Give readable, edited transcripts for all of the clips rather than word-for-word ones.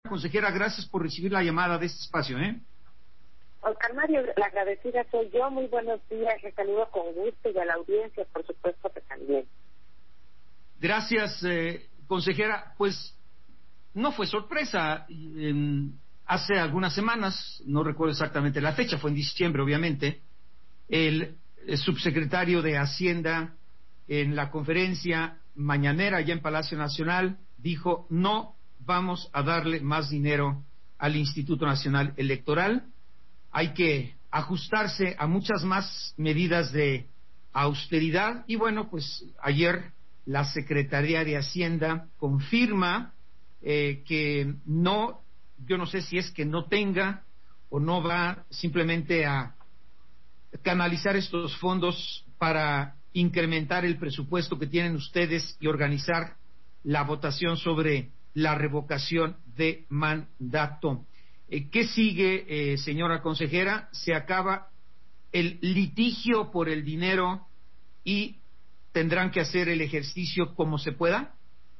consejera, gracias por recibir la llamada de este espacio, ¿eh? Oscar Mario, la agradecida soy yo. Muy buenos días, les saludo con gusto y a la audiencia, por supuesto que también. Gracias, consejera. Pues no fue sorpresa. Hace algunas semanas, no recuerdo exactamente la fecha, fue en diciembre, obviamente, el subsecretario de Hacienda en la conferencia mañanera allá en Palacio Nacional dijo: no vamos a darle más dinero al Instituto Nacional Electoral, hay que ajustarse a muchas más medidas de austeridad. Y bueno, pues ayer la Secretaría de Hacienda confirma que no, yo no sé si es que no tenga o no va simplemente a canalizar estos fondos para incrementar el presupuesto que tienen ustedes y organizar la votación sobre la revocación de mandato. ¿Qué sigue, señora consejera? ¿Se acaba el litigio por el dinero y tendrán que hacer el ejercicio como se pueda?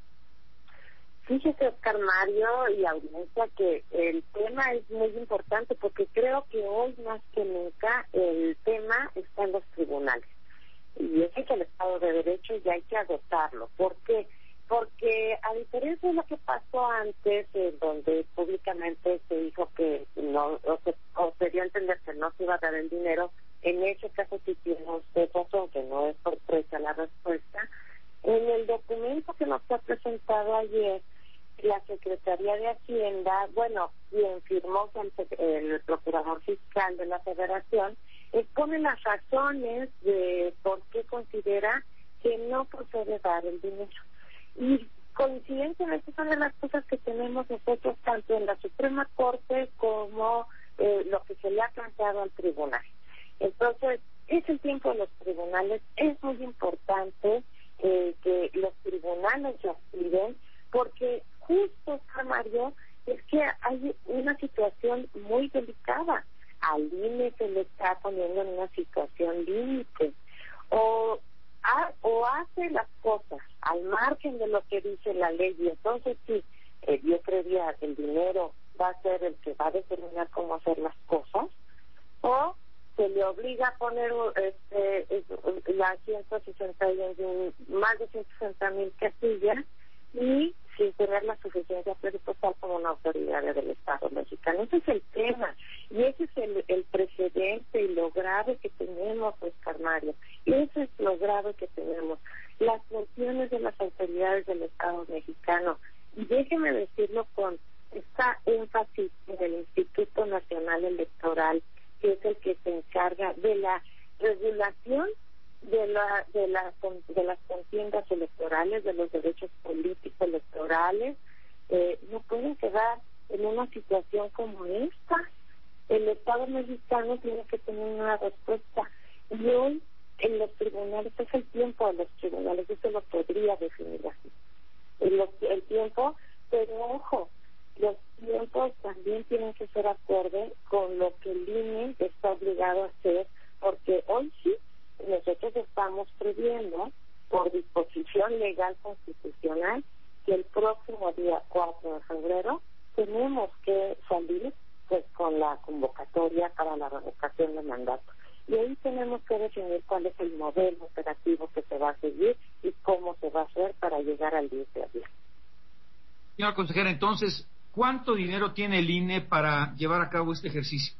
Fíjese, Oscar Mario y audiencia, que el tema es muy importante porque creo que hoy más que nunca el tema está en los tribunales. Y ese es el Estado de Derecho y hay que agotarlo. ¿Por qué? Porque a diferencia de lo que pasó antes, donde públicamente se dijo que no, o se dio a entender que no se iba a dar el dinero, en ese caso sí tiene usted razón, que no es sorpresa la respuesta. En el documento que nos fue presentado ayer, la Secretaría de Hacienda, bueno, quien firmó el Procurador Fiscal de la Federación, expone las razones de por qué considera que no procede dar el dinero. Y coincidentemente son de las cosas que tenemos nosotros tanto en la Suprema Corte como lo que se le ha planteado al tribunal. Entonces, es el tiempo de los tribunales, es muy importante que los tribunales lo piden, porque justo, Mario, es que hay una situación muy delicada. Al INE se le está poniendo en una situación límite. O hace las cosas al margen de lo que dice la ley, y entonces sí, yo creía que el dinero va a ser el que va a determinar cómo hacer las cosas, o se le obliga a poner las 161, más de 160,000 casillas, y sin tener la suficiencia presupuestal como una autoridad del Estado mexicano. Ese es el tema, y ese es el precedente y lo grave que tenemos, Oscar Mario. Eso es lo grave que tenemos, las funciones de las autoridades del Estado mexicano. Y déjeme decirlo con esta énfasis en el Instituto Nacional Electoral, que es el que se encarga de la regulación de las contiendas electorales, de los derechos políticos electorales. No pueden quedar en una situación como esta. El Estado mexicano tiene que tener una respuesta, y hoy en los tribunales es el tiempo de los tribunales, eso lo podría definir así, el tiempo, pero ojo, los tiempos también tienen que ser acorde con lo que el INE está obligado a hacer, porque hoy sí nosotros estamos previendo, por disposición legal constitucional, que el próximo día 4 de febrero tenemos que salir pues con la convocatoria para la revocación de mandato. Y ahí tenemos que definir cuál es el modelo operativo que se va a seguir y cómo se va a hacer para llegar al 10 de abril. Señora consejera, entonces, ¿cuánto dinero tiene el INE para llevar a cabo este ejercicio?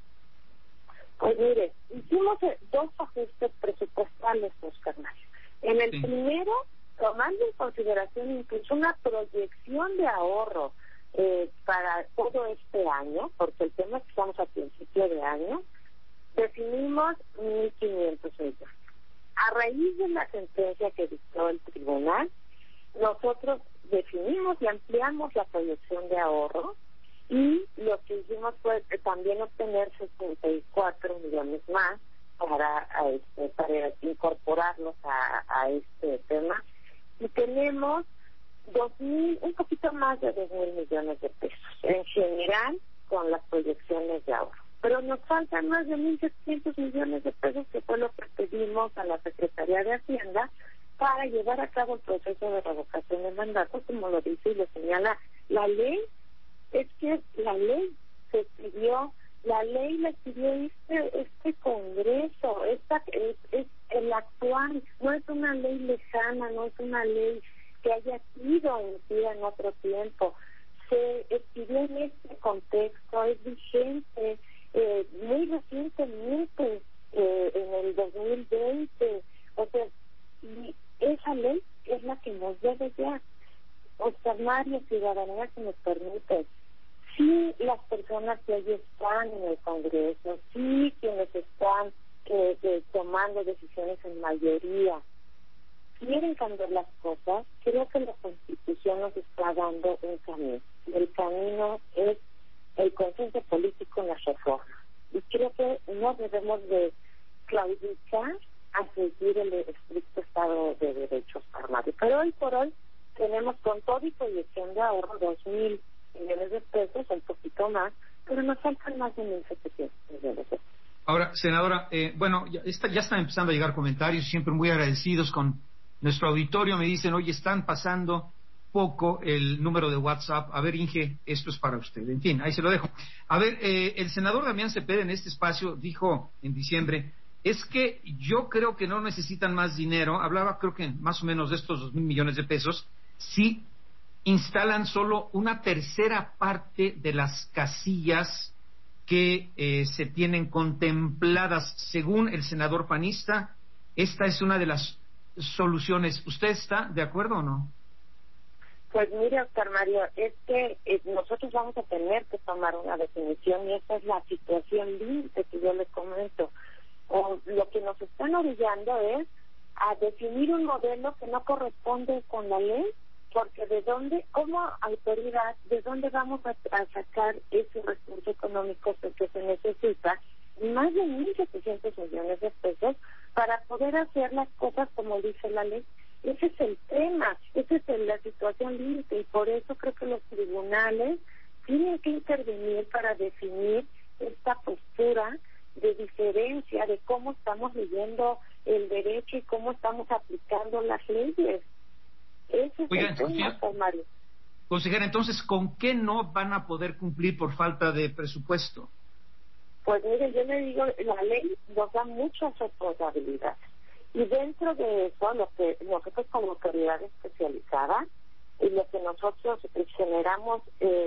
Pues mire, hicimos 2 ajustes presupuestales, Oscar Mario. En el primero, tomando en consideración incluso una proyección de ahorro para todo este año, porque el tema es que estamos a principio de año, definimos 1.500 millones. A raíz de la sentencia que dictó el tribunal, nosotros definimos y ampliamos la proyección de ahorro, y lo que hicimos fue también obtener 64 millones más para incorporarlos a este tema, y tenemos un poquito más de 2,000 millones de pesos en general con las proyecciones de ahorro. Pero nos faltan más de 1.700 millones de pesos, que fue lo que pedimos a la Secretaría de Hacienda para llevar a cabo el proceso de revocación de mandato, como lo dice y lo señala la ley. es que la ley se pidió, la ley la pidió este Congreso, es el actual, no es una ley lejana, no es una ley que haya sido emitida en otro tiempo. Se pidió en este contexto, es vigente, muy recientemente, en el 2020, o sea, y esa ley es la que nos debe ya. Oscar Mario, ciudadanía, que nos permite, sí, las personas que hoy están en el Congreso, sí, quienes están tomando decisiones en mayoría, quieren cambiar las cosas. Creo que la Constitución nos está dando un camino. El camino es el consenso político en la reforma. Y creo que no debemos de claudicar a seguir el estricto Estado de Derecho armado. Pero hoy por hoy tenemos con todo y proyección de ahorro 2,000 millones de pesos, un poquito más, pero nos faltan más de 1,700 millones de pesos. Ahora, senadora, bueno, ya están empezando a llegar comentarios, siempre muy agradecidos con nuestro auditorio. Me dicen, oye, están pasando poco el número de WhatsApp. A ver, Inge, esto es para usted. En fin, ahí se lo dejo. A ver, el senador Damián Cepeda en este espacio dijo en diciembre, es que yo creo que no necesitan más dinero. Hablaba, creo que más o menos de estos 2,000 millones de pesos, si instalan solo una tercera parte de las casillas que se tienen contempladas. Según el senador panista, esta es una de las soluciones. ¿Usted está de acuerdo o no? Pues mire, Oscar Mario, es que nosotros vamos a tener que tomar una definición y esa es la situación límite que yo le comento. Lo que nos están orillando es a definir un modelo que no corresponde con la ley, porque como autoridad, ¿de dónde vamos a sacar ese recurso económico que se necesita? Más de 1,700 millones de pesos para poder hacer las cosas como dice la ley. Ese es el tema, esa es la situación límite y por eso creo que los tribunales tienen que intervenir para definir esta postura de diferencia de cómo estamos leyendo el derecho y cómo estamos aplicando las leyes. Ese es el tema, Mario. Consejera, entonces, ¿con qué no van a poder cumplir por falta de presupuesto? Pues mire, yo le digo, la ley nos da muchas responsabilidades. Y dentro de eso, lo que nosotros como autoridad especializada, y lo que nosotros generamos,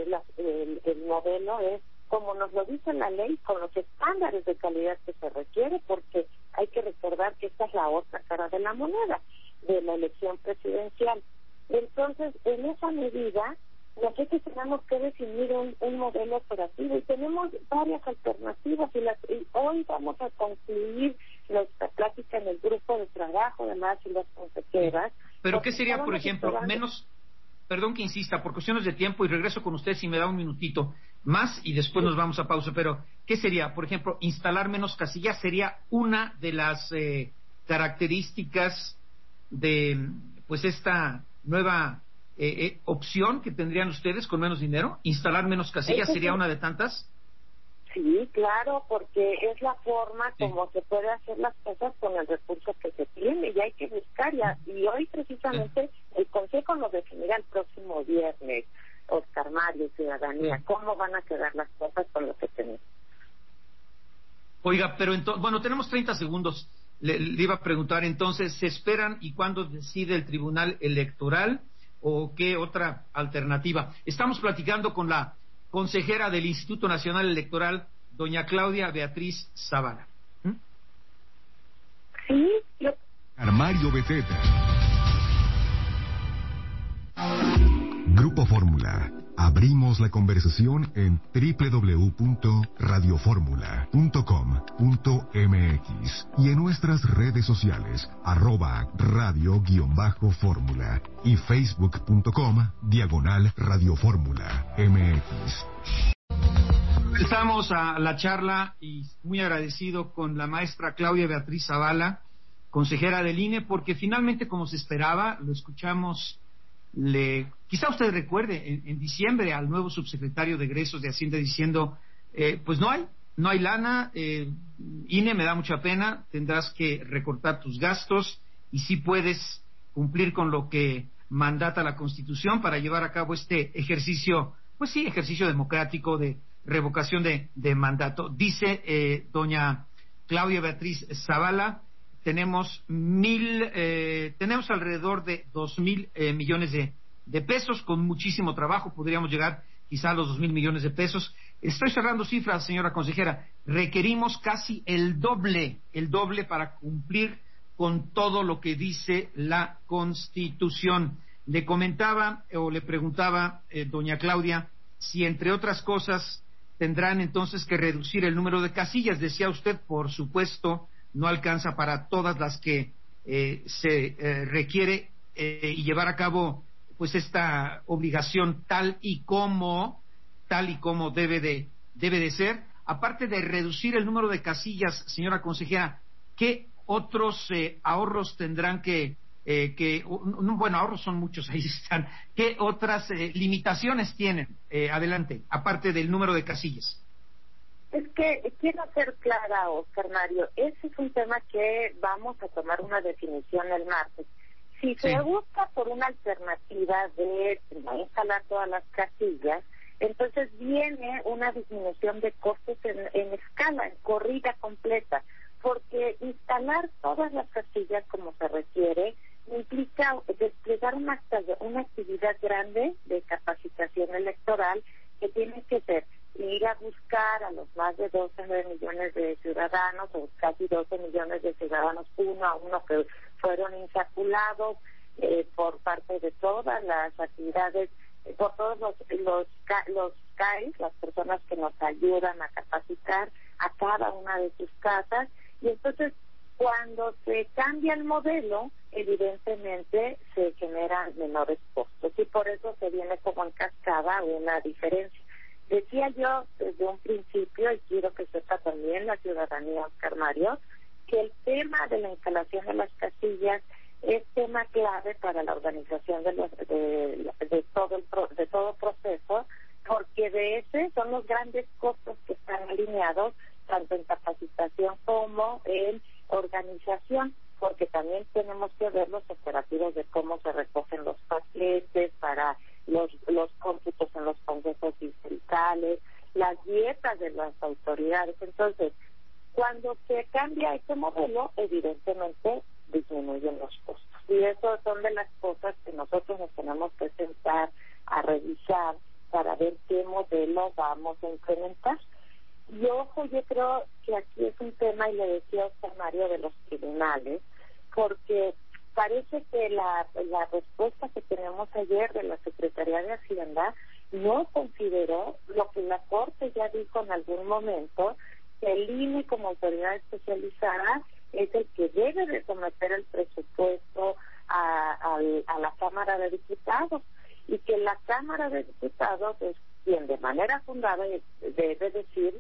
el modelo es, como nos lo dice la ley, con los estándares de calidad que se requiere, porque hay que recordar que esta es la otra cara de la moneda, de la elección presidencial. Entonces, en esa medida, nosotros tenemos que definir un modelo operativo y tenemos varias alternativas y hoy vamos a concluir nuestra plática en el grupo de trabajo de las y las consejeras. ¿Pero qué sería, por ejemplo, menos, perdón que insista, por cuestiones de tiempo y regreso con usted si me da un minutito más y después nos vamos a pausa, pero ¿qué sería? Por ejemplo, instalar menos casillas sería una de las características de pues esta nueva opción que tendrían ustedes con menos dinero. ¿Instalar menos casillas sería una de tantas? Sí, claro, porque es la forma como se puede hacer las cosas con el recurso que se tiene y hay que buscar ya. Y hoy precisamente el Consejo nos definirá el próximo viernes, Oscar Mario, ciudadanía, cómo van a quedar las cosas con lo que tenemos. Oiga, pero bueno, tenemos 30 segundos. Le iba a preguntar entonces, ¿se esperan y cuándo decide el Tribunal Electoral o qué otra alternativa? Estamos platicando con la consejera del Instituto Nacional Electoral, doña Claudia Beatriz Zavala. Sí, Armario Beteta. Grupo Fórmula. Abrimos la conversación en www.radioformula.com.mx y en nuestras redes sociales @radio_fórmula y facebook.com/radioformula MX. Empezamos a la charla y muy agradecido con la maestra Claudia Beatriz Zavala, consejera del INE, porque finalmente, como se esperaba, lo escuchamos. Quizá usted recuerde en diciembre al nuevo subsecretario de Egresos de Hacienda diciendo, pues no hay lana, INE, me da mucha pena, tendrás que recortar tus gastos y sí puedes cumplir con lo que mandata la Constitución para llevar a cabo este ejercicio pues sí, ejercicio democrático de revocación de mandato. Dice doña Claudia Beatriz Zavala, tenemos alrededor de 2,000 millones de pesos, con muchísimo trabajo podríamos llegar quizá a los 2,000 millones de pesos. Estoy cerrando cifras, señora consejera. Requerimos casi el doble para cumplir con todo lo que dice la Constitución. Le comentaba o le preguntaba doña Claudia si, entre otras cosas, tendrán entonces que reducir el número de casillas. Decía usted, por supuesto, no alcanza para todas las que se requiere y llevar a cabo pues esta obligación tal y como debe de ser. Aparte de reducir el número de casillas, señora consejera, ¿qué otros ahorros tendrán bueno, ahorros son muchos, ahí están? ¿Qué otras limitaciones tienen? Adelante, aparte del número de casillas. Es que quiero ser clara, Oscar Mario, ese es un tema que vamos a tomar una definición el martes. Si se busca por una alternativa de no instalar todas las casillas, entonces viene una disminución de costos en escala, en corrida completa, porque instalar todas las casillas como se requiere implica desplegar una actividad grande de capacitación electoral que tiene que ser ir a buscar a los más de 12 millones de ciudadanos, o casi 12 millones de ciudadanos, uno a uno, que fueron insaculados por parte de todas las actividades, por todos los CAIs, las personas que nos ayudan a capacitar a cada una de sus casas. Y entonces, cuando se cambia el modelo, evidentemente se generan menores costos, y por eso se viene como en cascada una diferencia. Decía yo desde un principio, y quiero que sepa también la ciudadanía, Oscar Mario, que el tema de la instalación de las casillas es tema clave para la organización de todo proceso, porque de ese son los grandes costos que están alineados tanto en capacitación como en organización, porque también tenemos que ver los operativos de cómo se recogen los paquetes para los cómputos en los consejos distritales, las dietas de las autoridades. Entonces, cuando se cambia este modelo, evidentemente disminuyen los costos. Y eso son de las cosas que nosotros nos tenemos que sentar a revisar para ver qué modelo vamos a implementar. Y ojo, yo creo que aquí es un tema, y le decía a usted, Mario, de los tribunales, porque parece que la respuesta que tenemos ayer de la Secretaría de Hacienda no consideró lo que la Corte ya dijo en algún momento, que el INE como autoridad especializada es el que debe de someter el presupuesto a la Cámara de Diputados, y que la Cámara de Diputados es quien de manera fundada debe decir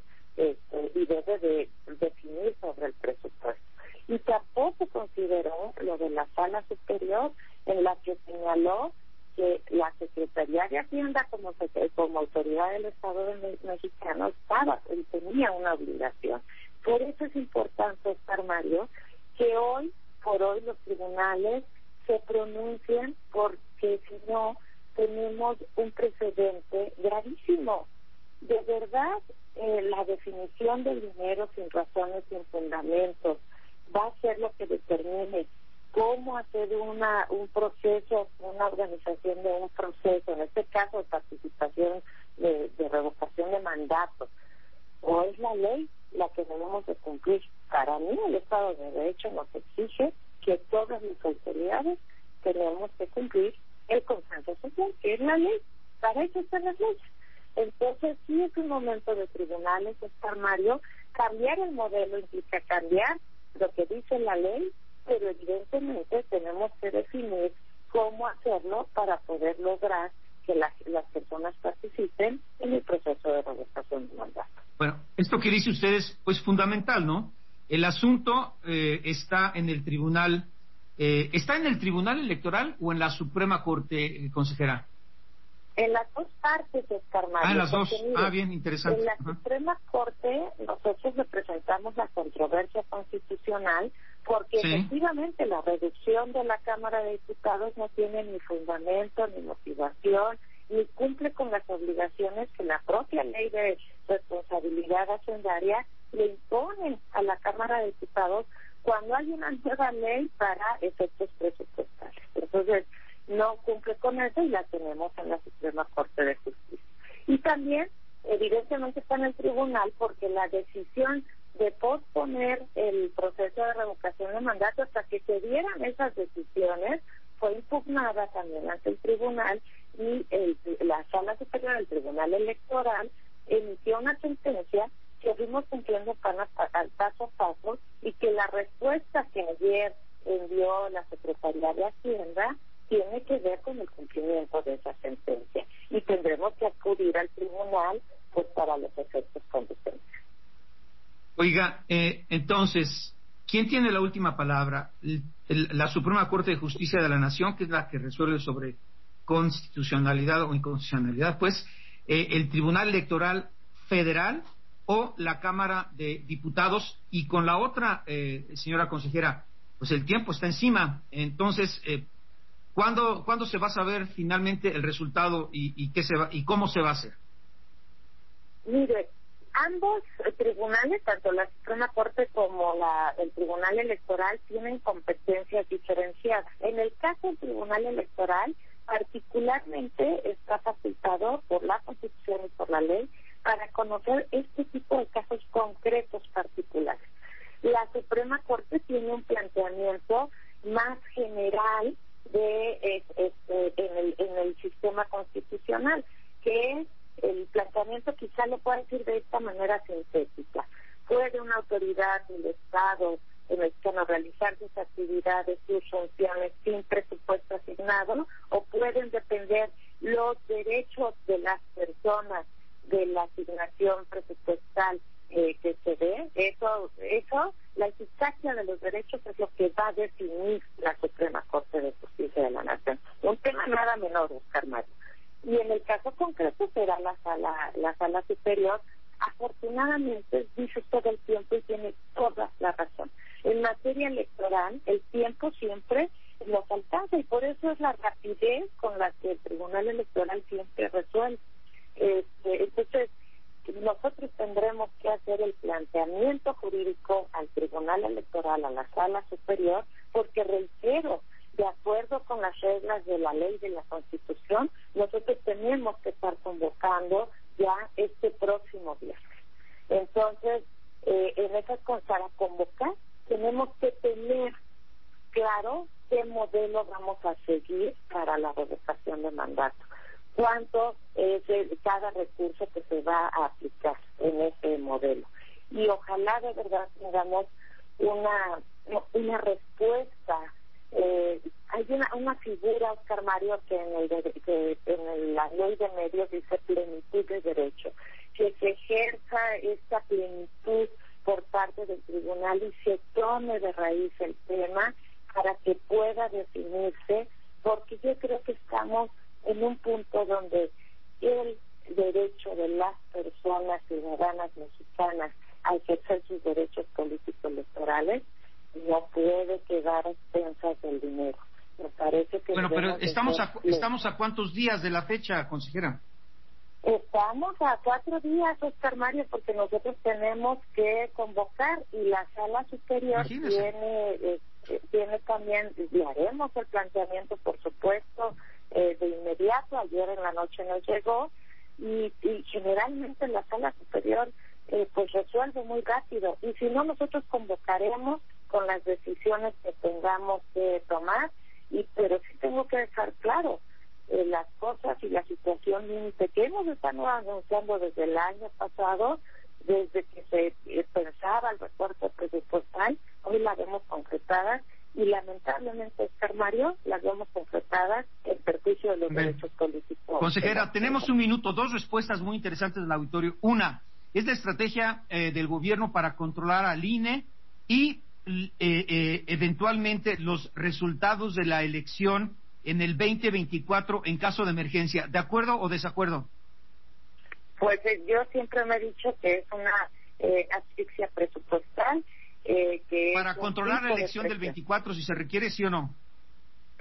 y debe de definir sobre el presupuesto. Y tampoco consideró lo de la Sala Superior, en la que señaló que la Secretaría de Hacienda como autoridad del Estado mexicano tenía una obligación. Por eso es importante, Oscar Mario, que por hoy los tribunales se pronuncien, porque si no tenemos un precedente gravísimo. De verdad, la definición del dinero sin razones, sin fundamentos, va a ser lo que determine cómo hacer un proceso, una organización de un proceso, en este caso de participación de revocación de mandato, o es la ley la que debemos de cumplir. Para mí, el Estado de Derecho nos exige que todas las autoridades tenemos que cumplir el consenso social, que es la ley. Para eso están las leyes. Entonces, sí es un momento de tribunales, Oscar Mario. Cambiar el modelo implica cambiar lo que dice la ley, pero evidentemente tenemos que definir cómo hacerlo para poder lograr que las personas participen en el proceso de revocación de mandato. Bueno, esto que dice usted es pues fundamental, ¿no? El asunto está en el tribunal, ¿está en el Tribunal Electoral o en la Suprema Corte, consejera? En las dos partes, Oscar Mario. En las dos. Mire, Bien, interesante. En la Suprema Corte nosotros representamos la controversia constitucional, porque efectivamente la reducción de la Cámara de Diputados no tiene ni fundamento, ni motivación, ni cumple con las obligaciones que la propia ley de responsabilidad hacendaria le impone a la Cámara de Diputados cuando hay una nueva ley para efectos presupuestales. Entonces, no cumple con eso y la tenemos en la Suprema Corte de Justicia. Y también, evidentemente, está en el tribunal porque la decisión de posponer el proceso de revocación de mandato hasta que se dieran esas decisiones fue impugnada también ante el tribunal y la Sala Superior del Tribunal Electoral emitió una sentencia que fuimos cumpliendo paso a paso y que la respuesta que ayer envió la Secretaría de Hacienda tiene que ver con el cumplimiento de esa sentencia y tendremos que acudir al tribunal pues para los efectos conducentes. Oiga, entonces, ¿quién tiene la última palabra? La Suprema Corte de Justicia de la Nación, que es la que resuelve sobre constitucionalidad o inconstitucionalidad, pues el Tribunal Electoral Federal o la Cámara de Diputados. Y con la otra, señora consejera, pues el tiempo está encima. Entonces, ¿cuándo se va a saber finalmente el resultado y cómo se va a hacer? Mire, ambos tribunales, tanto la Suprema Corte como el Tribunal Electoral, tienen competencias diferenciadas. En el caso del Tribunal Electoral, particularmente está facultado por la Constitución y por la ley para conocer este tipo de casos concretos particulares. La Suprema Corte tiene un planteamiento más general en el sistema constitucional, que es el planteamiento, quizá lo pueda decir de esta manera sintética. ¿Puede una autoridad del Estado mexicano realizar sus actividades, sus funciones sin presupuesto asignado, o pueden depender los derechos de las personas de la asignación presupuestal que se dé? Eso, la eficacia de los derechos es lo que va a definir la Suprema Corte de Justicia de la Nación. Un tema nada menor, Oscar Mario. Y en el caso concreto será la sala superior. Afortunadamente, dice todo el tiempo y tiene toda la razón. En materia electoral, el tiempo siempre nos alcanza y por eso es la rapidez con la que el Tribunal Electoral siempre resuelve. Entonces, nosotros tendremos que hacer el planteamiento jurídico al Tribunal Electoral, a la Sala Superior, porque reitero, de acuerdo con las reglas de la ley de la Constitución, nosotros tenemos que estar convocando ya este próximo viernes. Entonces, en esas cosas, para convocar, tenemos que tener claro qué modelo vamos a seguir para la revocación de mandato, cuánto es cada recurso que se va a aplicar en ese modelo. Y ojalá de verdad tengamos una respuesta. Hay una figura, Oscar Mario, que en la ley de medios dice plenitud de derecho, que se ejerza esta plenitud por parte del tribunal y se tome de raíz el tema para que pueda definirse, porque yo creo que estamos en un punto donde el derecho de las personas ciudadanas mexicanas a ejercer sus derechos políticos electorales no puede quedar a expensas del dinero. Me parece que... Bueno, pero estamos a ¿cuántos días de la fecha, consejera? Estamos a 4 días, Oscar Mario, porque nosotros tenemos que convocar y la Sala Superior tiene también, le haremos el planteamiento, por supuesto, de inmediato. Ayer en la noche nos llegó y generalmente la Sala Superior pues resuelve muy rápido, y si no, nosotros convocaremos con las decisiones que tengamos que tomar, pero sí tengo que dejar claro las cosas y la situación límite que hemos estado anunciando desde el año pasado, desde que se pensaba el recorte presupuestal. Hoy la vemos concretadas y lamentablemente, Oscar Mario, las vemos concretadas en perjuicio de los derechos políticos. Consejera, tenemos un minuto, 2 respuestas muy interesantes del auditorio. Una, es la estrategia del gobierno para controlar al INE y eventualmente los resultados de la elección en el 2024 en caso de emergencia. ¿De acuerdo o desacuerdo? Pues yo siempre me he dicho que es una asfixia presupuestal. Para controlar la elección del 24, si se requiere, ¿sí o no?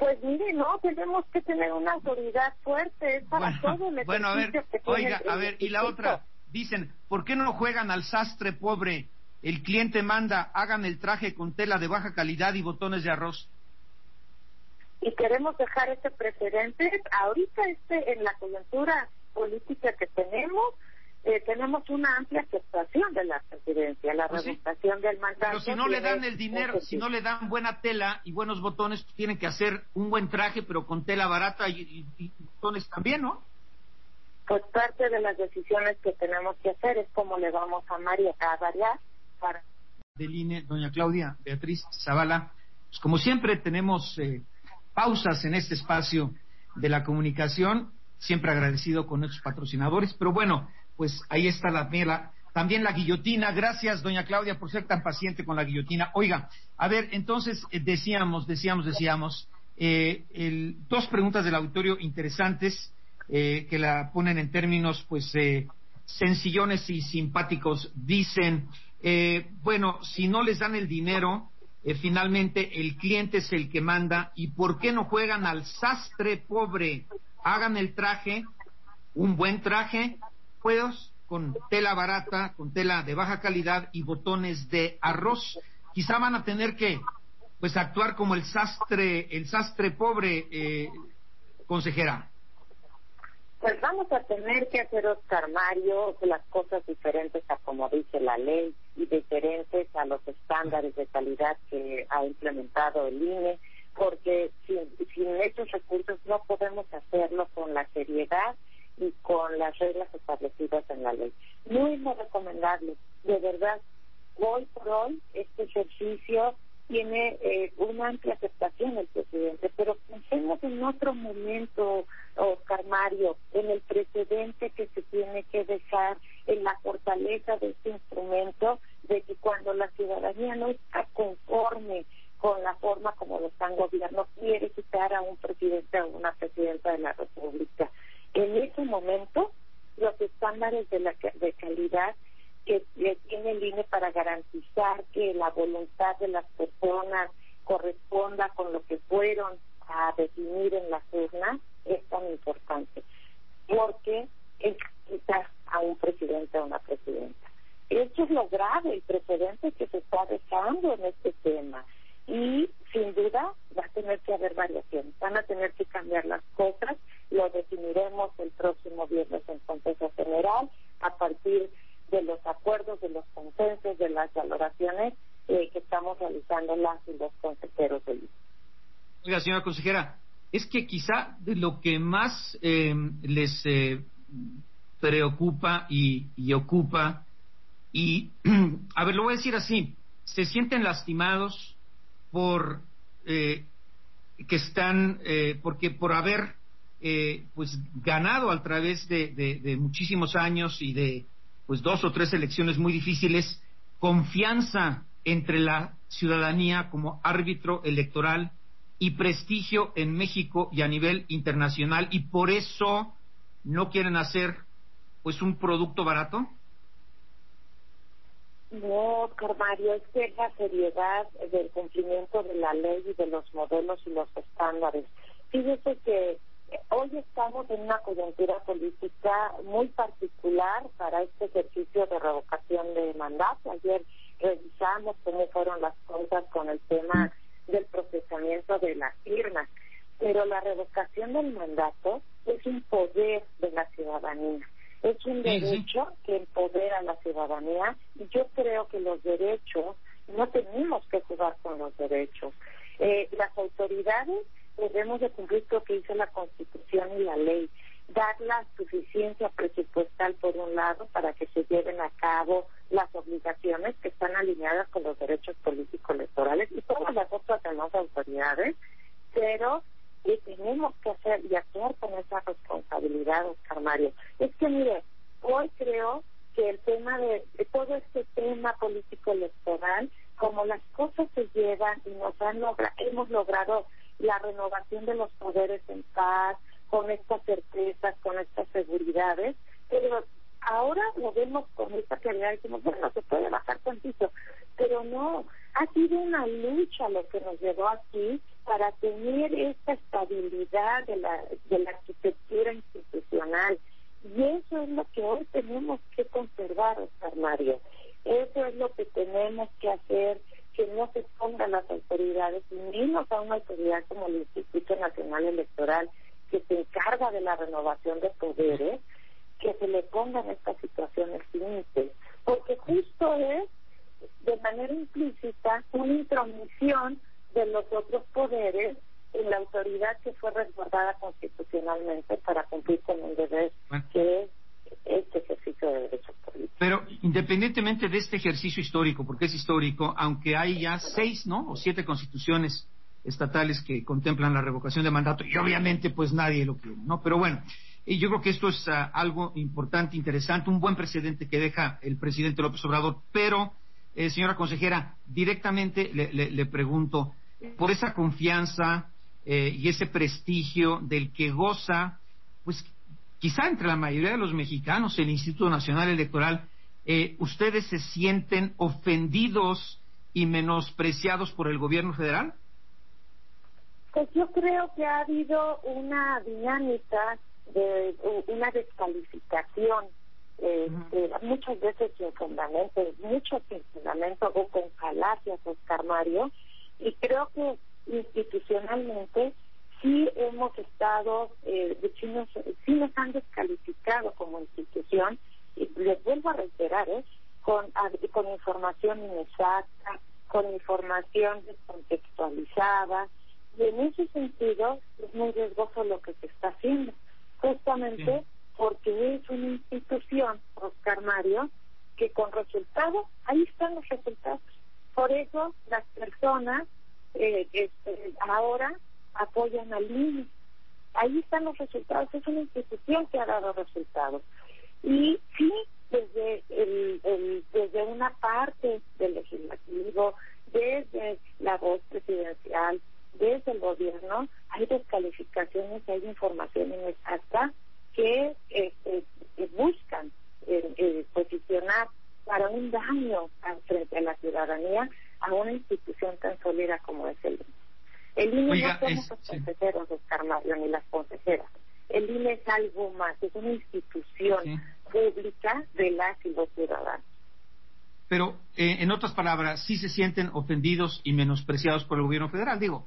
Pues mire, no, tenemos que tener una autoridad fuerte, es para todo el bueno, a ver, que oiga, a ver, y la otra, dicen, ¿por qué no juegan al sastre pobre? El cliente manda, hagan el traje con tela de baja calidad y botones de arroz. Y queremos dejar este precedente. Ahorita en la coyuntura política que tenemos una amplia aceptación de la presidencia, la revocación del mandato. Pero si no le dan el dinero, si no le dan buena tela y buenos botones, pues tienen que hacer un buen traje, pero con tela barata y botones también, ¿no? Pues parte de las decisiones que tenemos que hacer es cómo le vamos a variar para... Del INE, doña Claudia Beatriz Zavala, pues como siempre tenemos pausas en este espacio de la comunicación, siempre agradecido con nuestros patrocinadores, pero bueno, pues ahí está también la guillotina. Gracias, doña Claudia, por ser tan paciente con la guillotina. Oiga, a ver, entonces decíamos, dos preguntas del auditorio interesantes que la ponen en términos, pues, sencillones y simpáticos. Dicen, bueno, si no les dan el dinero, finalmente el cliente es el que manda, ¿y por qué no juegan al sastre pobre? Hagan el traje, un buen traje, pues, con tela barata, con tela de baja calidad y botones de arroz. Quizá van a tener que, pues, actuar como el sastre pobre, consejera. Pues vamos a tener que hacer, Oscar Mario, las cosas diferentes a como dice la ley y diferentes a los estándares de calidad que ha implementado el INE, porque sin estos recursos no podemos hacerlo con la seriedad y con las reglas establecidas en la ley. Muy recomendable, de verdad, hoy por hoy este ejercicio tiene una amplia aceptación del presidente, pero pensemos en otro momento, Oscar Mario, en el precedente que se tiene que dejar, en la fortaleza de este instrumento, de que cuando la ciudadanía no está conforme con la forma como lo está el gobierno, quiere quitar a un presidente o una presidenta de la República. En ese momento, los estándares de calidad que tiene el INE para garantizar que la voluntad de las personas corresponda con lo que fueron a definir en las urnas es tan importante, porque es quitar a un presidente o una presidenta. Esto es lo grave, el precedente que se está dejando en este tema, y sin duda va a tener que haber variaciones, van a tener que cambiar las cosas, lo definiremos el próximo viernes en Consejo General a partir de los acuerdos, de los consensos, de las valoraciones que estamos realizando las y los consejeros del INE. Oiga, señora consejera, es que quizá de lo que más les preocupa y ocupa, y a ver, lo voy a decir así, se sienten lastimados por que están, porque por haber pues ganado a través de muchísimos años y de pues 2 o 3 elecciones muy difíciles, confianza entre la ciudadanía como árbitro electoral y prestigio en México y a nivel internacional, y por eso no quieren hacer pues un producto barato. No, Mario, es que la seriedad del cumplimiento de la ley y de los modelos y los estándares. Fíjese que hoy estamos en una coyuntura política muy particular para este ejercicio de revocación de mandato. Ayer revisamos cómo fueron las cosas con el tema del procesamiento de las firmas, pero la revocación del mandato es un poder de la ciudadanía. Es un derecho que empodera a la ciudadanía, y yo creo que los derechos, no tenemos que jugar con los derechos. Las autoridades debemos de cumplir lo que dice la Constitución y la ley, dar la suficiencia presupuestal por un lado para que se lleven a cabo las obligaciones que están alineadas con los derechos políticos electorales y todas las otras demás autoridades, pero tenemos que hacer y actuar con esa responsabilidad, Oscar Mario. Es que mire, hoy creo que el tema de todo este tema político electoral, como las cosas se llevan y hemos logrado la renovación de los poderes en paz, con estas certezas, con estas seguridades, pero ahora lo vemos con esta claridad y decimos, bueno, se puede bajar tantito, pero no, Ha sido una lucha lo que nos llevó aquí para tener esta estabilidad de la arquitectura institucional. Y eso es lo que hoy tenemos que conservar, Oscar Mario. Eso es lo que tenemos que hacer, que no se pongan las autoridades, y menos a una autoridad como el Instituto Nacional Electoral, que se encarga de la renovación de poderes, que se le pongan estas situaciones límites. Porque justo es, de manera implícita, una intromisión de los otros poderes en la autoridad que fue resguardada constitucionalmente para cumplir con un deber que es este ejercicio de derechos políticos. Pero independientemente de este ejercicio histórico, porque es histórico, aunque hay ya 6, ¿no?, o 7 constituciones estatales que contemplan la revocación de mandato, y obviamente pues nadie lo quiere, ¿no? Pero bueno, y yo creo que esto es algo importante, interesante, un buen precedente que deja el presidente López Obrador. Pero, señora consejera, directamente le pregunto, por esa confianza y ese prestigio del que goza, pues quizá entre la mayoría de los mexicanos, el Instituto Nacional Electoral, ¿ustedes se sienten ofendidos y menospreciados por el gobierno federal? Pues yo creo que ha habido una dinámica de una descalificación, muchas veces sin fundamento, mucho sin fundamento o con falacias, Oscar Mario, y creo que institucionalmente sí hemos estado, sí nos han descalificado como institución, y les vuelvo a reiterar, con información inexacta, con información descontextualizada, y en ese sentido es muy riesgoso lo que se está haciendo, justamente porque es una institución, Oscar Mario, que con resultados, ahí están los resultados. Por eso las personas ahora apoyan al INE. Ahí están los resultados, es una institución que ha dado resultados. Y sí, desde una parte del legislativo, desde la voz presidencial, desde el gobierno, hay descalificaciones, hay información inexacta que buscan posicionar para un daño frente a la ciudadanía a una institución tan sólida como es el INE. El INE no somos los consejeros, Oscar Mario, ni las consejeras. El INE es algo más, es una institución pública de las y los ciudadanos. Pero, en otras palabras, sí se sienten ofendidos y menospreciados por el gobierno federal, digo.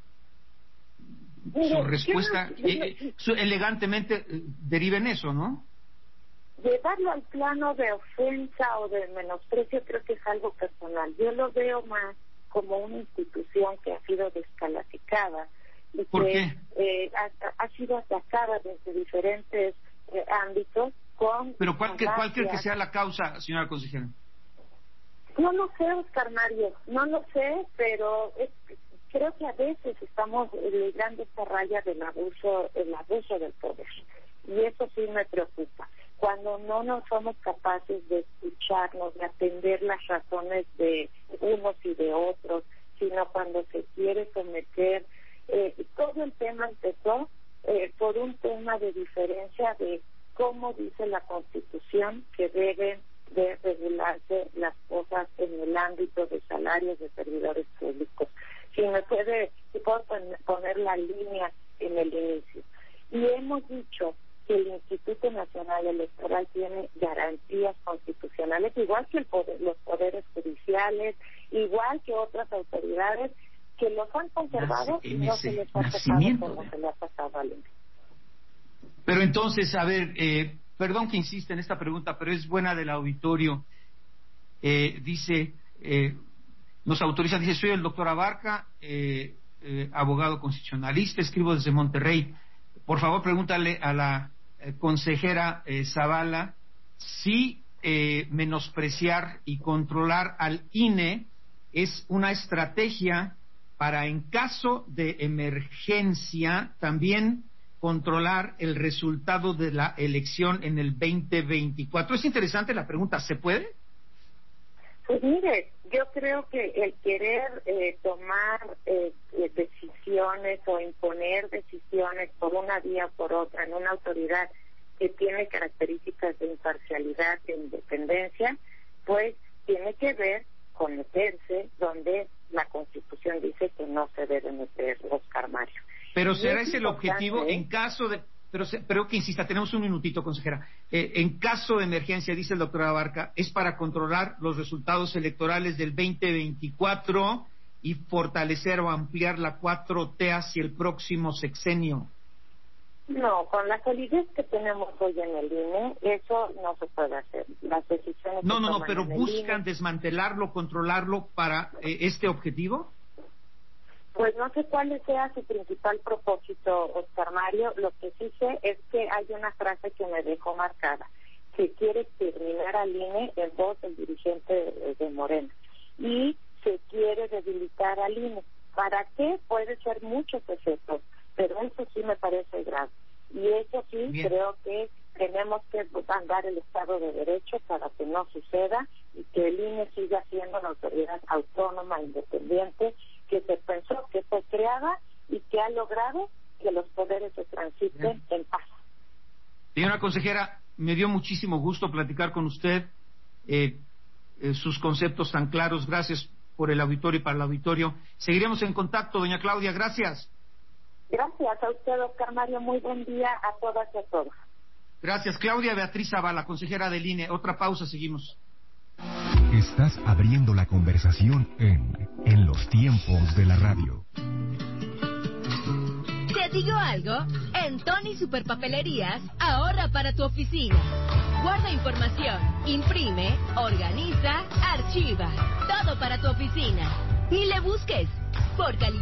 Su respuesta elegantemente deriva en eso, ¿no? Llevarlo al plano de ofensa o de menosprecio creo que es algo personal. Yo lo veo más como una institución que ha sido descalificada y que ha sido atacada desde diferentes ámbitos con... ¿Pero cuál cree que sea la causa, señora consejera? No lo sé, Oscar Mario, no lo sé, pero creo que a veces estamos librando esta raya del abuso del poder, y eso sí me preocupa. Cuando no somos capaces de escucharnos, de atender las razones de unos y de otros, sino cuando se quiere someter, todo el tema empezó por un tema de diferencia de cómo dice la Constitución que deben de regularse las cosas en el ámbito de salarios de servidores públicos. Si puedo poner la línea en el inicio. Y hemos dicho que el Instituto Nacional Electoral tiene garantías constitucionales, igual que los poderes judiciales, igual que otras autoridades que los han conservado y no se les ha pasado como se le ha pasado al INE. Pero entonces, a ver, perdón que insista en esta pregunta, pero es buena del auditorio. Dice, nos autoriza, dice, soy el doctor Abarca, abogado constitucionalista, escribo desde Monterrey. Por favor, pregúntale a la consejera Zavala si menospreciar y controlar al INE es una estrategia para, en caso de emergencia, también controlar el resultado de la elección en el 2024. Es interesante la pregunta, ¿se puede? Pues mire, yo creo que el querer tomar decisiones o imponer decisiones por una vía o por otra en una autoridad que tiene características de imparcialidad e independencia, pues tiene que ver con meterse donde la Constitución dice que no se debe meter, Oscar Mario. Pero será ese el objetivo en caso de... Pero que insista, tenemos un minutito, consejera. En caso de emergencia, dice el doctor Abarca, es para controlar los resultados electorales del 2024 y fortalecer o ampliar la 4T hacia el próximo sexenio. No, con la solidez que tenemos hoy en el INE, eso no se puede hacer. Las decisiones No, pero buscan desmantelarlo, controlarlo para este objetivo. Pues no sé cuál sea su principal propósito, Oscar Mario. Lo que sí sé es que hay una frase que me dejó marcada, que quiere exterminar al INE en voz del dirigente de Morena. Y se quiere debilitar al INE. ¿Para qué? Puede ser muchos efectos, pero eso sí me parece grave. Y eso sí, bien, creo que tenemos que andar el Estado de Derecho para que no suceda y que el INE siga siendo una autoridad autónoma, independiente, que se pensó, que fue creada y que ha logrado que los poderes se transiten en paz. Señora consejera, me dio muchísimo gusto platicar con usted, sus conceptos tan claros. Gracias por el auditorio y para el auditorio. Seguiremos en contacto, doña Claudia, gracias. Gracias a usted, Oscar Mario. Muy buen día a todas y a todos. Gracias. Claudia Beatriz Zavala, consejera del INE. Otra pausa, seguimos. Estás abriendo la conversación en los tiempos de la radio. ¿Te digo algo? En Tony Superpapelerías, ahorra para tu oficina. Guarda información, imprime, organiza, archiva. Todo para tu oficina. Ni le busques. Por calidad.